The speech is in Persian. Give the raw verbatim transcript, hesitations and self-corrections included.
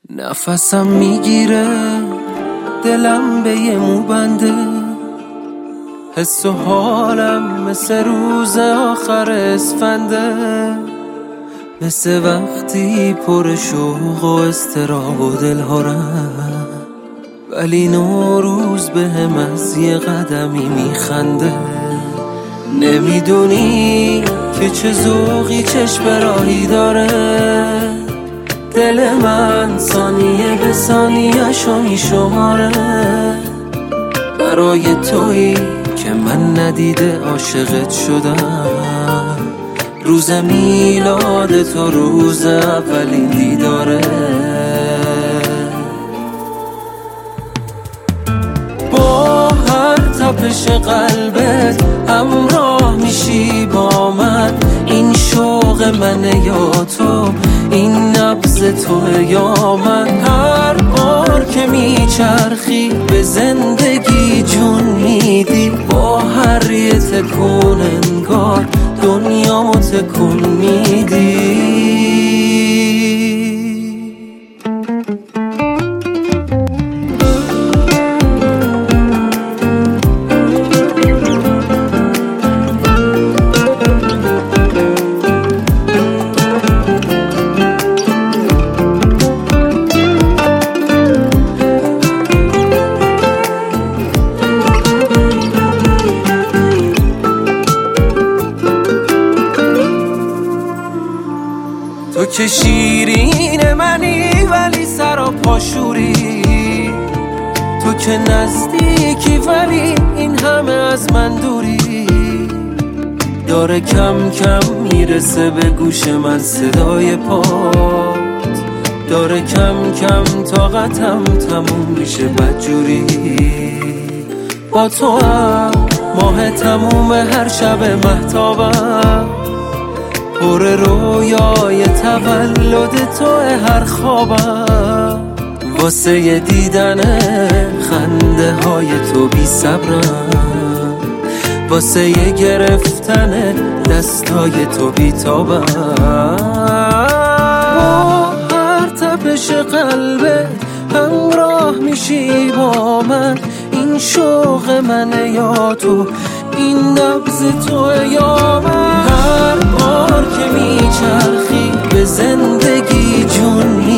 نفسم میگیره دلم به یه مو بنده، حس و حالم مثل روز آخر اسفنده، مثل وقتی پر شوق و اضطراب و دلهارم، ولی نوروز به هم از یه قدمی میخنده. نمیدونی که چه ذوقی چشم راهی داره، دل من ثانیه به ثانیه شو میشماره، برای تویی که من ندیده عاشقت شدم. روز میلاد تو روز اولین دیداره، با هر تپش قلبت همراه میشی با من. این شوق منه یا تو، این نبض تو یا من. هر بار که میچرخی به زندگی جون میدی، با هر یه تکون انگار دنیامو تکون میدی. تو که شیرین منی ولی سر و پاشوری، تو که نزدیکی ولی این همه از من دوری. داره کم کم میرسه به گوش من صدای پات، داره کم کم طاقتم تموم میشه بدجوری. با تو هم ماه تموم هر شب مهتابم، پر رویای تولد تو هر خوابم. واسه دیدن خنده های تو بی صبرم، واسه گرفتن دستای تو بی تابم. با هر تپش قلبت همراه میشی با من. این شوق منه یا تو، این نبض تو یا من. هر بار که میچرخی به زندگی جون